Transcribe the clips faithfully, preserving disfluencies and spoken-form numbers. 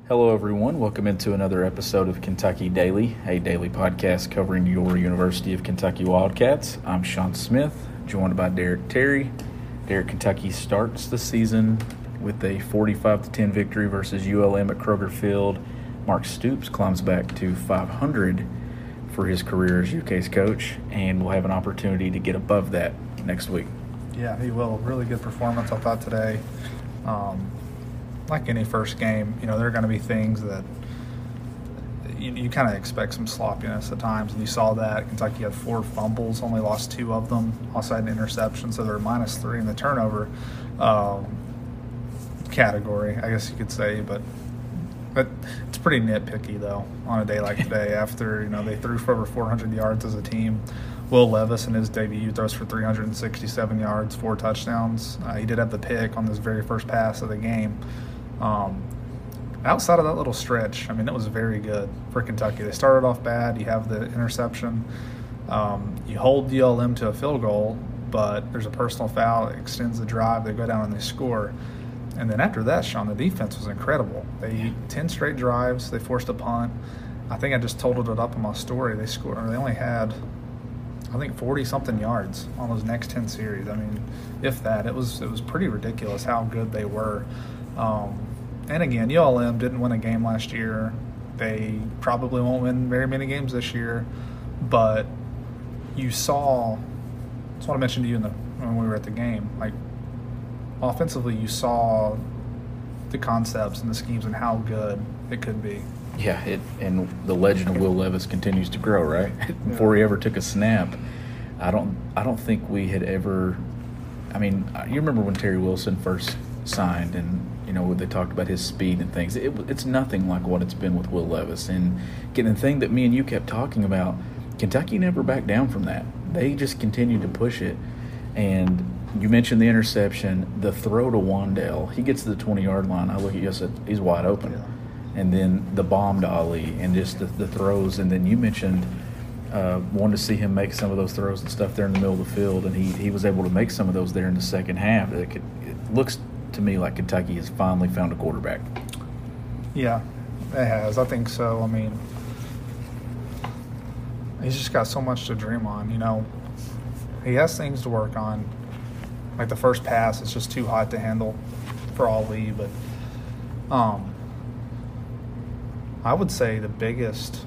Hello, everyone. Welcome into another episode of Kentucky Daily, a daily podcast covering your University of Kentucky Wildcats. I'm Sean Smith, joined by Derek Terry. Derek, Kentucky starts the season with a forty-five to ten victory versus U L M at Kroger Field. Mark Stoops climbs back to five hundred for his career as U K's coach, and will have an opportunity to get above that next week. Yeah, he will. Really good performance, I thought, today. Um, like any first game, you know, there are going to be things that you, you kind of expect some sloppiness at times, and you saw that. Kentucky had four fumbles, only lost two of them, also had an interception, so they're minus three in the turnover um, category, I guess you could say. But but it's pretty nitpicky, though, on a day like today after, you know, they threw for over four hundred yards as a team. Will Levis in his debut throws for three hundred sixty-seven yards, four touchdowns. Uh, he did have the pick on his very first pass of the game. Um, outside of that little stretch, I mean, it was very good for Kentucky. They started off bad. You have the interception. Um, you hold U L M to a field goal, but there's a personal foul that extends the drive. They go down and they score. And then after that, Sean, the defense was incredible. They ten straight drives. They forced a punt. I think I just totaled it up in my story. They scored. Or they only had, I think, forty-something yards on those next ten series. I mean, if that, it was it was pretty ridiculous how good they were. Um, and again, U L M didn't win a game last year. They probably won't win very many games this year. But you saw, that's what I mentioned to you in the, when we were at the game, like offensively you saw the concepts and the schemes and how good it could be. Yeah, it, and the legend of Will Levis continues to grow, right? Before he ever took a snap, I don't I don't think we had ever – I mean, you remember when Terry Wilson first signed and, you know, they talked about his speed and things. It, it's nothing like what it's been with Will Levis. And again, the thing that me and you kept talking about, Kentucky never backed down from that. They just continued to push it. And you mentioned the interception, the throw to Wandale. He gets to the twenty-yard line. I look at you and said, he's wide open. Yeah. And then the bomb to Ali and just the, the throws. And then you mentioned uh, wanting to see him make some of those throws and stuff there in the middle of the field, and he, he was able to make some of those there in the second half. It, could, it looks to me like Kentucky has finally found a quarterback. Yeah, it has. I think so. I mean, he's just got so much to dream on, you know. He has things to work on. Like the first pass is just too hot to handle for Ali, but um, I would say the biggest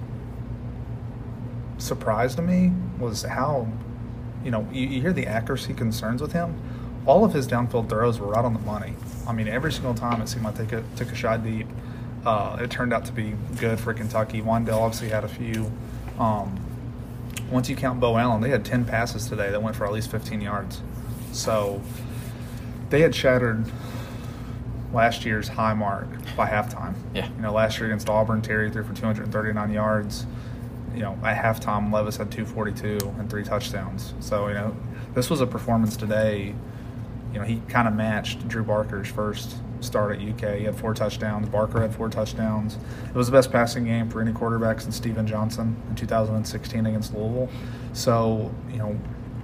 surprise to me was how, you know, you, you hear the accuracy concerns with him. All of his downfield throws were right on the money. I mean, every single time it seemed like they took a, took a shot deep. Uh, it turned out to be good for Kentucky. Wandale obviously had a few. Um, once you count Bo Allen, they had ten passes today that went for at least fifteen yards. So they had shattered last year's high mark by halftime. Yeah. You know, last year against Auburn, Terry threw for two hundred thirty-nine yards. You know, at halftime, Levis had two forty-two and three touchdowns. So, you know, this was a performance today. You know, he kind of matched Drew Barker's first start at U K. He had four touchdowns. Barker had four touchdowns. It was the best passing game for any quarterback since Steven Johnson in two thousand sixteen against Louisville. So, you know,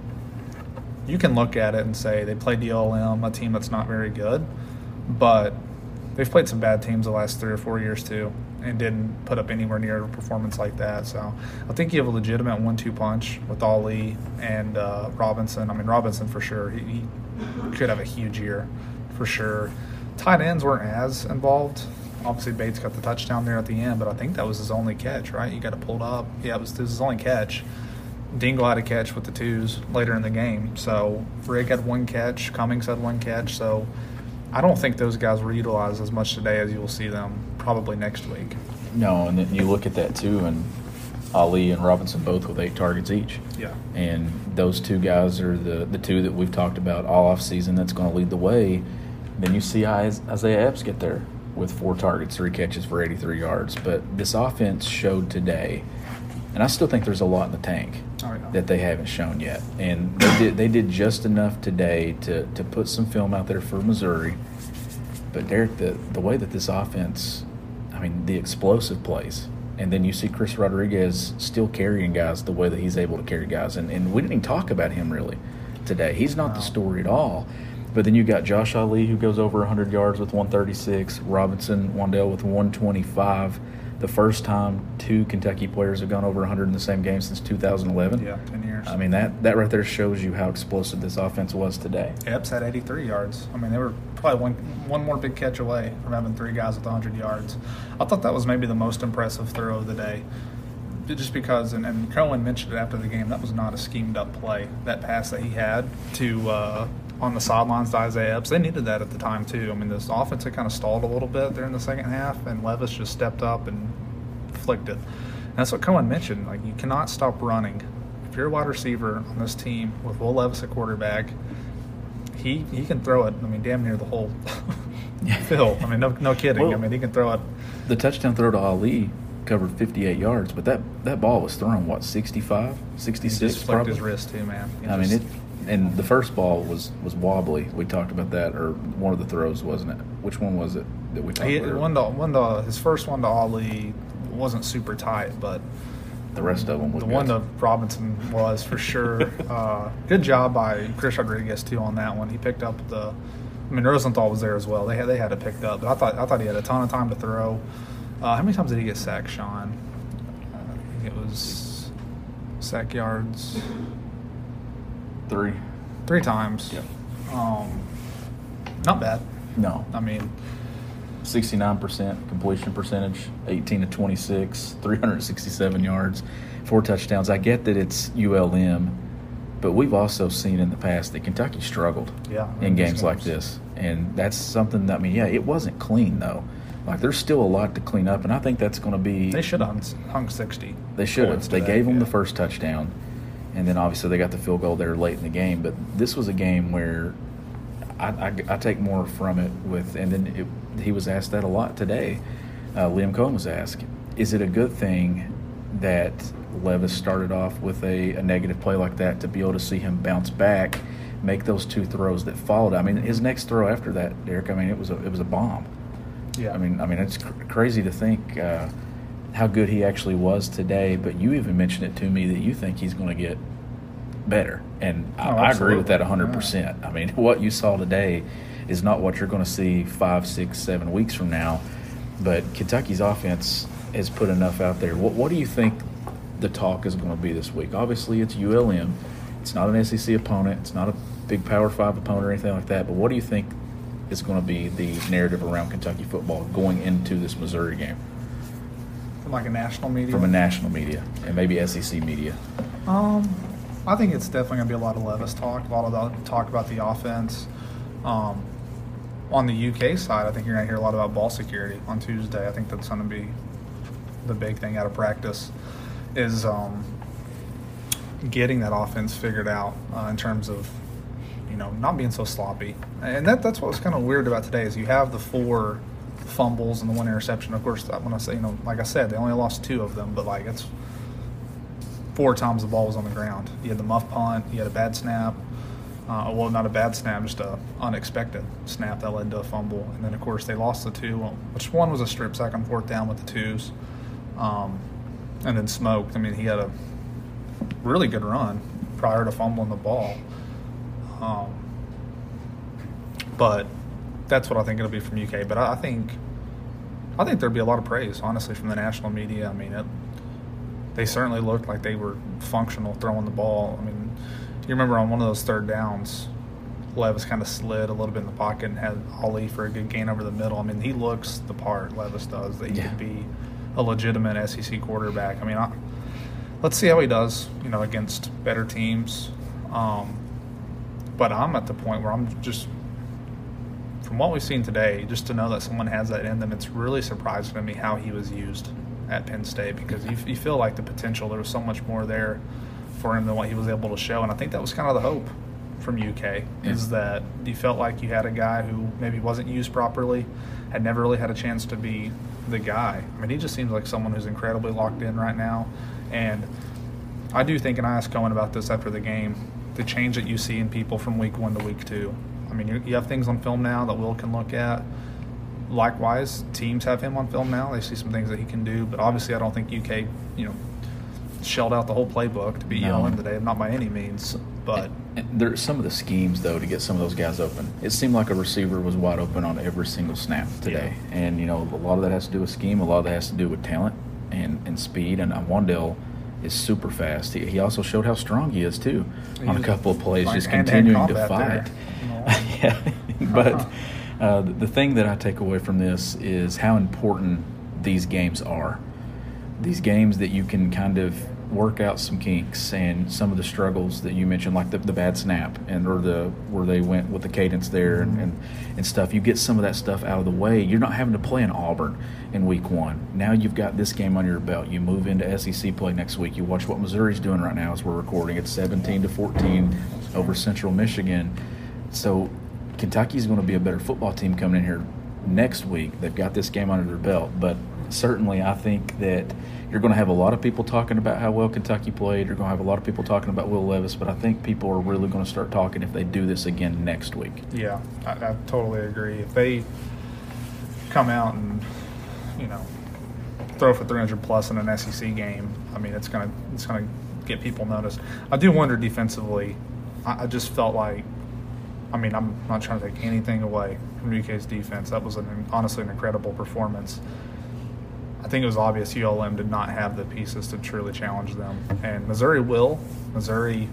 you can look at it and say they played U L M, a team that's not very good, but they've played some bad teams the last three or four years too, and didn't put up anywhere near a performance like that. So I think you have a legitimate one two punch with Ali and uh, Robinson. I mean, Robinson for sure. He, he could have a huge year for sure. Tight ends weren't as involved. Obviously, Bates got the touchdown there at the end, but I think that was his only catch, right? You got to pull it up. Yeah, it was his only catch. Dingle had a catch with the twos later in the game. So Rick had one catch. Cummings had one catch. So I don't think those guys were utilized as much today as you will see them probably next week. No, and then you look at that too, and Ali and Robinson both with eight targets each. Yeah. And those two guys are the, the two that we've talked about all offseason that's going to lead the way. Then you see Isaiah Epps get there with four targets, three catches for eighty-three yards. But this offense showed today, and I still think there's a lot in the tank oh, yeah. that they haven't shown yet. And they did they did just enough today to, to put some film out there for Missouri. But, Derek, the, the way that this offense, I mean, the explosive plays, and then you see Chris Rodriguez still carrying guys the way that he's able to carry guys. And, and we didn't even talk about him really today. He's not no. the story at all. But then you got Josh Ali, who goes over one hundred yards with one thirty-six. Robinson Wandell with one twenty-five. The first time two Kentucky players have gone over one hundred in the same game since two thousand eleven. Yeah, ten years. I mean, that, that right there shows you how explosive this offense was today. Epps had eighty-three yards. I mean, they were probably one one more big catch away from having three guys with one hundred yards. I thought that was maybe the most impressive throw of the day. Just because, and, and Cohen mentioned it after the game, that was not a schemed-up play. That pass that he had to uh, on the sidelines to Isaiah Epps, they needed that at the time too. I mean, this offense had kind of stalled a little bit there in the second half, and Levis just stepped up and flicked it. And that's what Cohen mentioned. Like, you cannot stop running. If you're a wide receiver on this team with Will Levis at quarterback, he he can throw it. I mean, damn near the whole field. I mean, no no kidding. Well, I mean, he can throw it. The touchdown throw to Ali covered fifty-eight yards, but that, that ball was thrown, what, sixty-five, sixty-six? He just flicked probably? his wrist too, man. He I just, mean, it, and the first ball was, was wobbly. We talked about that, or one of the throws, wasn't it? Which one was it that we talked he, about? one to, one to, his first one to Ali wasn't super tight, but The rest of them was the good. one to Robinson was for sure. uh, good job by Chris Rodriguez too on that one. He picked up the. I mean, Rosenthal was there as well. They had they had it picked up, but I thought I thought he had a ton of time to throw. Uh, how many times did he get sacked, Sean? I think it was sack yards Three. three times. Yep. Um, not bad. No. I mean, sixty-nine percent completion percentage, eighteen to twenty-six, three hundred sixty-seven yards, four touchdowns. I get that it's U L M, but we've also seen in the past that Kentucky struggled yeah, in games like this. And that's something that, I mean, yeah, it wasn't clean, though. Like, there's still a lot to clean up, and I think that's going to be – They should have hung, hung sixty. They should points have. They today, gave them yeah. the first touchdown, and then obviously they got the field goal there late in the game. But this was a game where I, I, I take more from it with – and then it, he was asked that a lot today. Uh, Liam Cohen was asked, is it a good thing that Levis started off with a, a negative play like that to be able to see him bounce back, make those two throws that followed? I mean, his next throw after that, Derek, I mean, it was a, it was a bomb. Yeah. I mean, I mean, it's cr- crazy to think uh, how good he actually was today. But you even mentioned it to me that you think he's going to get better, and I, Oh, I agree with absolutely. that one hundred percent. I mean, what you saw today is not what you're going to see five, six, seven weeks from now. But Kentucky's offense has put enough out there. What, what do you think the talk is going to be this week? Obviously, it's U L M. It's not an S E C opponent. It's not a big Power Five opponent or anything like that. But what do you think is going to be the narrative around Kentucky football going into this Missouri game From like a national media. from a national media and maybe S E C media? Um, I think it's definitely going to be a lot of Levis talk, a lot of the, talk about the offense. Um, on the U K side, I think you're going to hear a lot about ball security on Tuesday. I think that's going to be the big thing out of practice is um, getting that offense figured out uh, in terms of, you know, not being so sloppy. And that that's what was kind of weird about today is you have the four fumbles and the one interception. Of course, when I say, you know, like I said, they only lost two of them, but like it's four times the ball was on the ground. You had the muff punt, you had a bad snap. Uh, well, not a bad snap, just a unexpected snap that led to a fumble. And then, of course, they lost the two, which one was a strip sack on fourth down with the twos. Um, and then Smoked. I mean, he had a really good run prior to fumbling the ball. Um, but that's what I think it'll be from U K. But I, I think I think there'd be a lot of praise, honestly, from the national media. I mean, it, they certainly looked like they were functional throwing the ball. I mean, you remember on one of those third downs, Levis kind of slid a little bit in the pocket and had Ali for a good gain over the middle. I mean, he looks the part, Levis does, that he Yeah. could be a legitimate S E C quarterback. I mean, I, let's see how he does, you know, against better teams. Um, but I'm at the point where I'm just, from what we've seen today, just to know that someone has that in them, it's really surprising to me how he was used at Penn State because you, you feel like the potential, there was so much more there for him than what he was able to show. And I think that was kind of the hope from U K, Yeah. is that you felt like you had a guy who maybe wasn't used properly, had never really had a chance to be the guy. I mean, he just seems like someone who's incredibly locked in right now. And I do think, and I asked Cohen about this after the game, the change that you see in people from week one to week two. I mean, you, you have things on film now that Will can look at. Likewise, teams have him on film now. They see some things that he can do. But obviously, I don't think U K, you know, shelled out the whole playbook to beat No. U L M today, not by any means. But There's some of the schemes, though, to get some of those guys open. It seemed like a receiver was wide open on every single snap today. Yeah. And, you know, a lot of that has to do with scheme. A lot of that has to do with talent and, and speed. And Wandale is super fast. He, he also showed how strong he is, too, He's on a couple of plays, just continuing to fight. Yeah. But uh-huh. uh, the thing that I take away from this is how important these games are. These games that you can kind of work out some kinks and some of the struggles that you mentioned, like the, the bad snap and or the where they went with the cadence there and, and, and stuff. You get some of that stuff out of the way. You're not having to play in Auburn in week one. Now you've got this game under your belt. You move into S E C play next week. You watch what Missouri's doing right now as we're recording. It's seventeen to fourteen over Central Michigan. So Kentucky's going to be a better football team coming in here next week. They've got this game under their belt, but certainly I think that you're going to have a lot of people talking about how well Kentucky played. You're going to have a lot of people talking about Will Levis, but I think people are really going to start talking if they do this again next week. Yeah, I, I totally agree. If they come out and, you know, throw for three hundred plus in an S E C game, I mean, it's going to it's going to get people noticed. I do wonder defensively. I, I just felt like, I mean, I'm not trying to take anything away from U K's defense. That was an, honestly an incredible performance. I think it was obvious U L M did not have the pieces to truly challenge them, and Missouri will. Missouri, you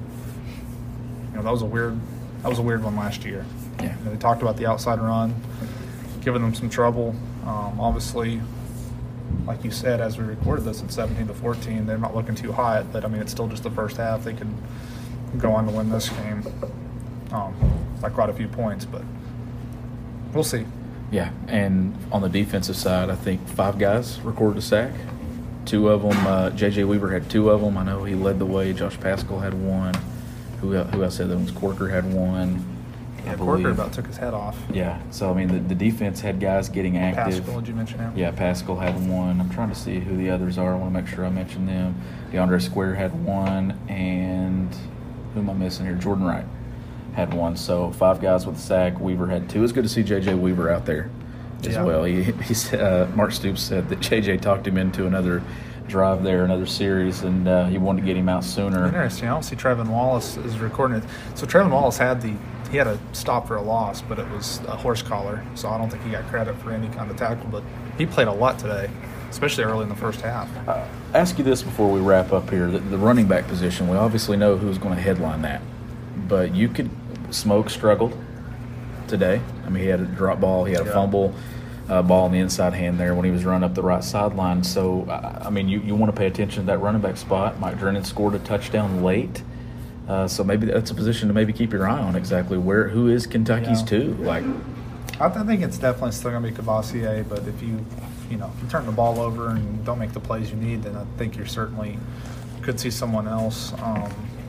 know, that was a weird, that was a weird one last year. Yeah, you know, they talked about the outside run, giving them some trouble. Um, obviously, like you said, as we recorded this at seventeen to fourteen, they're not looking too hot, but I mean, it's still just the first half. They could go on to win this game um, by quite a few points, but we'll see. Yeah, and on the defensive side, I think five guys recorded a sack. Two of them, uh, J J Weaver had two of them. I know he led the way. Josh Paschal had one. Who who else said that was Corker had one? Yeah, Corker about took his head off. Yeah, so I mean the, the defense had guys getting active. Paschal, did you mention him? Yeah, Paschal had one. I'm trying to see who the others are. I want to make sure I mention them. DeAndre Square had one, and who am I missing here? Jordan Wright had one. So five guys with a sack. Weaver had two. It's good to see J J Weaver out there as yeah. well. He, he said, uh, Mark Stoops said that J J talked him into another drive there, another series, and uh, he wanted to get him out sooner. Interesting. I don't see Trevin Wallace is recording it. So Trevin Wallace had the he had a stop for a loss, but it was a horse collar, so I don't think he got credit for any kind of tackle. But he played a lot today, especially early in the first half. Uh, ask you this before we wrap up here: the, the running back position. We obviously know who's going to headline that, but you could. Smoke struggled today. I mean, he had a drop ball. He had a yeah. fumble uh, ball in the inside hand there when he was running up the right sideline. So, I mean, you, you want to pay attention to that running back spot. Mike Drennan scored a touchdown late. Uh, so maybe that's a position to maybe keep your eye on exactly where who is Kentucky's yeah. two. Like, I, th- I think it's definitely still going to be Cavassier, but if you, you know, if you turn the ball over and don't make the plays you need, then I think you certainly could see someone else. Um,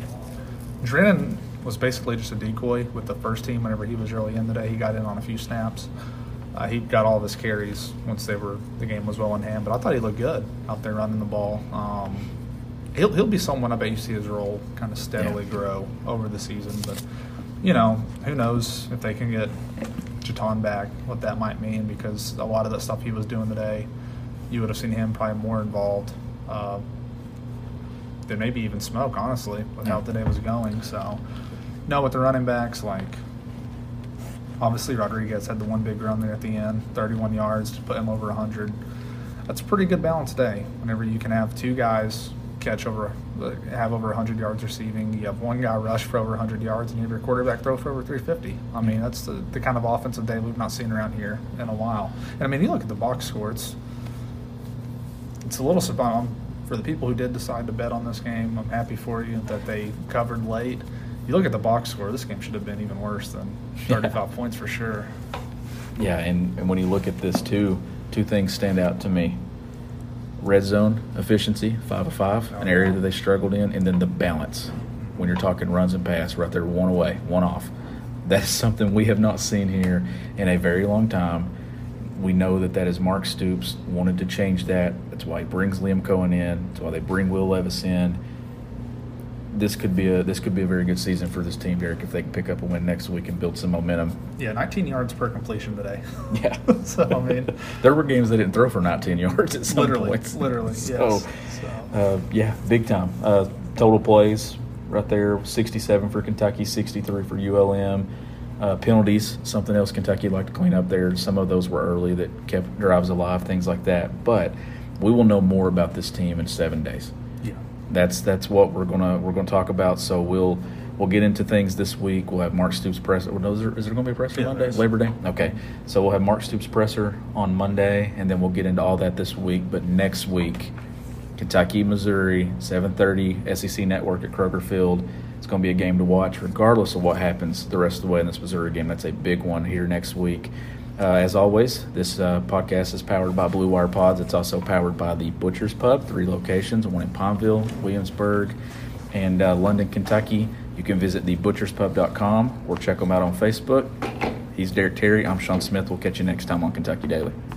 Drennan was basically just a decoy with the first team whenever he was early in today. He got in on a few snaps. Uh, he got all of his carries once they were the game was well in hand, but I thought he looked good out there running the ball. Um, he'll he'll be someone I bet you see his role kind of steadily yeah. grow over the season. But you know, who knows if they can get Jaton back, what that might mean, because a lot of the stuff he was doing today, you would have seen him probably more involved. Uh, than maybe even Smoke, honestly, with how today was going. So. No, with the running backs, like, obviously Rodriguez had the one big run there at the end, thirty-one yards to put him over one hundred. That's a pretty good balance day whenever you can have two guys catch over, have over one hundred yards receiving. You have one guy rush for over one hundred yards, and you have your quarterback throw for over three fifty. I mean, that's the, the kind of offensive day we've not seen around here in a while. And, I mean, you look at the box score, it's, it's a little surprising. For the people who did decide to bet on this game, I'm happy for you that they covered late. You look at the box score, this game should have been even worse than thirty-five yeah. points for sure. Yeah, and, and when you look at this, too, two things stand out to me. Red zone efficiency, five of five, oh, an area that they struggled in, and then the balance. When you're talking runs and pass, right there, one away, one off. That's something we have not seen here in a very long time. We know that that is Mark Stoops wanted to change that. That's why he brings Liam Cohen in. That's why they bring Will Levis in. This could be a this could be a very good season for this team, Derek, if they can pick up a win next week and build some momentum. Yeah, nineteen yards per completion today. Yeah. So, I mean. There were games they didn't throw for nineteen yards at some literally, points. Literally, so, yes. So. Uh, yeah, big time. Uh, total plays, right there, sixty-seven for Kentucky, sixty-three for U L M. Uh, penalties, something else Kentucky would like to clean up there. Some of those were early that kept drives alive, things like that. But we will know more about this team in seven days. Yeah. That's that's what we're gonna we're gonna talk about. So we'll we'll get into things this week. We'll have Mark Stoops presser. Well, no, is there, is there going to be a presser Yeah, Monday? is. Labor Day. Okay. So we'll have Mark Stoops presser on Monday, and then we'll get into all that this week. But next week, Kentucky, Missouri, seven thirty, S E C Network at Kroger Field. It's going to be a game to watch, regardless of what happens the rest of the way in this Missouri game. That's a big one here next week. Uh, as always, this uh, podcast is powered by Blue Wire Pods. It's also powered by the Butcher's Pub, three locations, one in Palmville, Williamsburg, and uh, London, Kentucky. You can visit the butchers pub dot com or check them out on Facebook. He's Derek Terry. I'm Sean Smith. We'll catch you next time on Kentucky Daily.